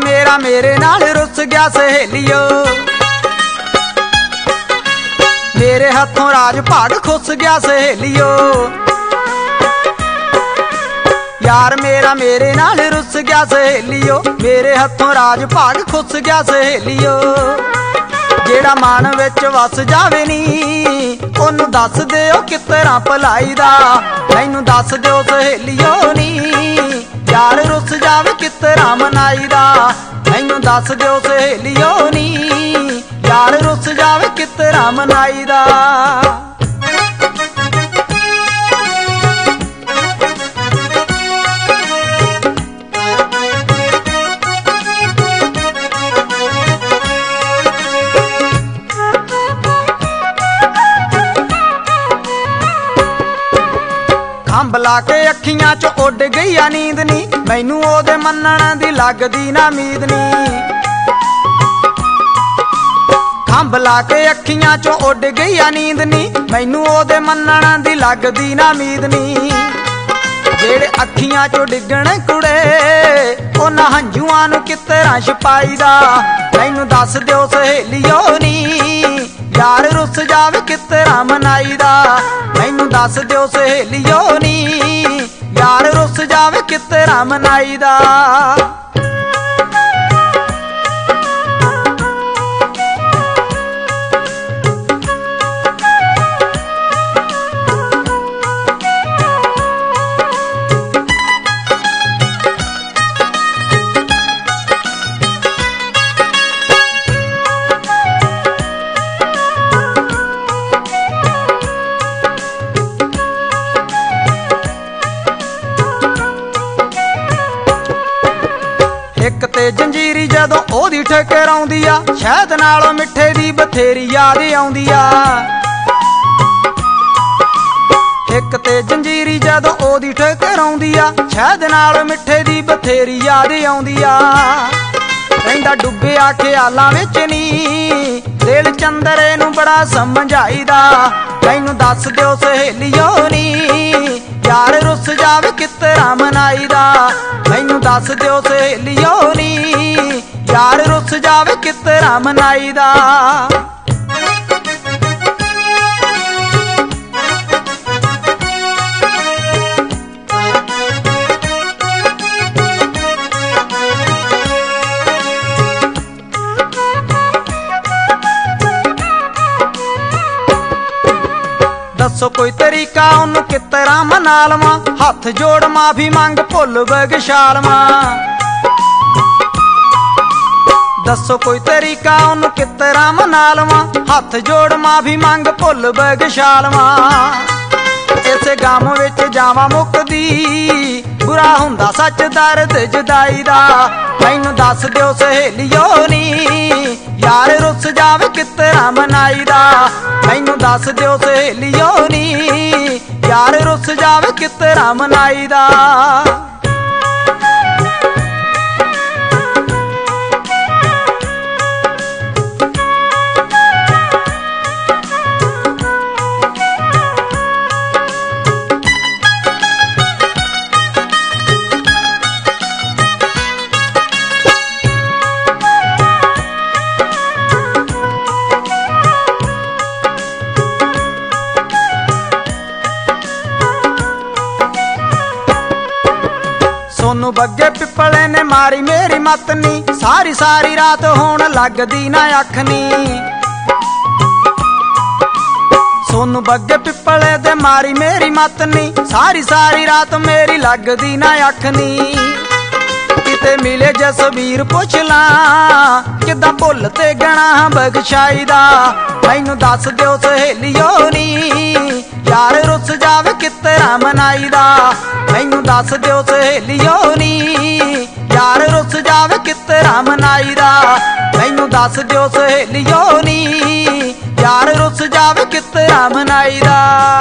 मेरा मेरे नाल रुस गया सहेलियो, मेरे हथों राज भाग खुस गया सहेलियो। यार मेरा मेरे नाल रुस गया सहेलियो, मेरे हथों राज भाग खुस गया सहेलियो। जेड़ा मन विच वस जावे नी ओनू दस दिओ किस तरह भलाई दा, मैनू दस दिओ सहेलियो नी यार रुस जावे किस तरह मनाई दा। मैनू दस दिओ सहेलियो नी यार रुस जावे किस तरह मनाई दा। खंभ ला के अखियां चो उड़ गई आ नींद नी, मैनू ओदे मन्नण दी लगदी ना मीद नी। खंभ ला के अखियां चो उड़ गई आ नींद नी, मैनू ओदे मन्नण दी लगदी ना मीद नी। जेड़े अखियां चो डिगण कुड़े उन्हां हंझुआं नू किस तरह छपाई दा, मैनू दस दिओ सहेलियो नी यार रुस जावे किस तरह मनाई दा। मैनू दस दिओ सहेलियो नी यार रुस जावे किस तरह मनाई दा। इक ते जंजीरी जदों ओदी ठकराउंदी आ, शहद नालों मिठे दी बथेरी याद आउंदी आ। इक ते जंजीरी जदों ओदी ठकराउंदी आ, शहद नालों मिठे दी बथेरी याद आउंदी आ। रहिंदा डुब्बिया ख्यालां विच नी दिल चंदरे नू बड़ा समझाईदा, मैनू दस दिओ सहेलियो नी यार रुस जावे किस तरह मनाई दा। मैनू दस दिओ सहेलियो नी यार रुस जावे किस तरह मनाई दा। दसो कोई तरीका ओनू किस तरह मना लवां, हथ जोड़ माफी मंग भुल बगशा लवां। दसो कोई तरीका ओनू किस तरह मना लवां, हथ जोड़ माफी मंग भुल बगशा लवां। इस गम विच जावां मुकदी बुरा हुंदा सच दर्द जुदाई दा, मैनू दस दिओ सहेलियो नी यार रुस जावे किस तरह मनाई दा। मैनू दस दिओ सहेलियो नी यार रुस जावे किस तरह मनाई दा। सोनू बग्गे पिपले ने मारी मेरी मत नी, सारी सारी रात होण लगदी ना अख नी। सोनू बग्गे पिपले दे मारी मेरी मत नी, सारी सारी रात मेरी लगदी ना अख नी। किते मिले जसवीर पुछ ला किदां भुल ते गणा बगशाई दा, मैनू दस दिओ सहेलियो नी यार रुस जावे किस तरह मनाई दा। मैनू दस दिओ सहेलियो नी यार रुस जावे किस तरह मनाई दा। मैनू दस दिओ सहेलियो नी यार रुस जावे किस तरह मनाई दा।